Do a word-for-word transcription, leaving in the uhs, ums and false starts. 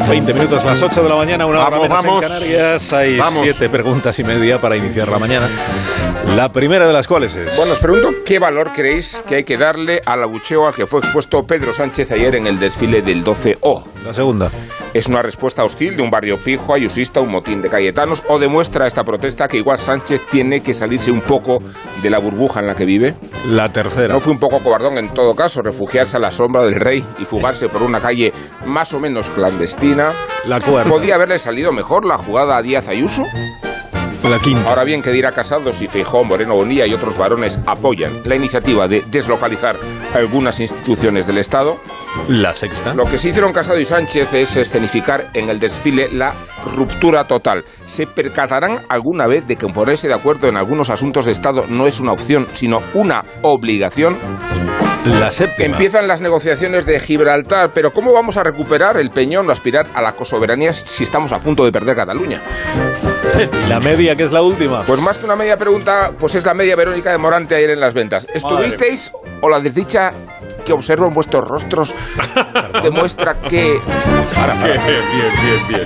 veinte minutos, las ocho de la mañana, una hora Vamos, menos vamos. en Canarias. Hay Vamos. siete preguntas y media para iniciar la mañana. La primera de las cuales es... Bueno, os pregunto, ¿qué valor creéis que hay que darle al abucheo al que fue expuesto Pedro Sánchez ayer en el desfile del doce O? La segunda. ¿Es una respuesta hostil de un barrio pijo, ayusista, un motín de cayetanos? ¿O demuestra esta protesta que igual Sánchez tiene que salirse un poco de la burbuja en la que vive? La tercera. ¿No fue un poco cobardón en todo caso refugiarse a la sombra del rey y fugarse por una calle más o menos clandestina? La cuarta. ¿Podría haberle salido mejor la jugada a Díaz Ayuso? La quinta. Ahora bien, ¿qué dirá Casado si Feijóo, Moreno Bonilla y otros varones apoyan la iniciativa de deslocalizar algunas instituciones del Estado? La sexta. Lo que se hicieron Casado y Sánchez es escenificar en el desfile la ruptura total. ¿Se percatarán alguna vez de que ponerse de acuerdo en algunos asuntos de Estado no es una opción, sino una obligación? La séptima. Empiezan las negociaciones de Gibraltar, pero ¿cómo vamos a recuperar el peñón o aspirar a la cosoberanía si estamos a punto de perder Cataluña? La media, que es la última. Pues más que una media pregunta, pues es la media Verónica de Morante ayer en las ventas. ¿Estuvisteis o la desdicha que observo en vuestros rostros demuestra que... Para, para. Bien, bien, bien, bien.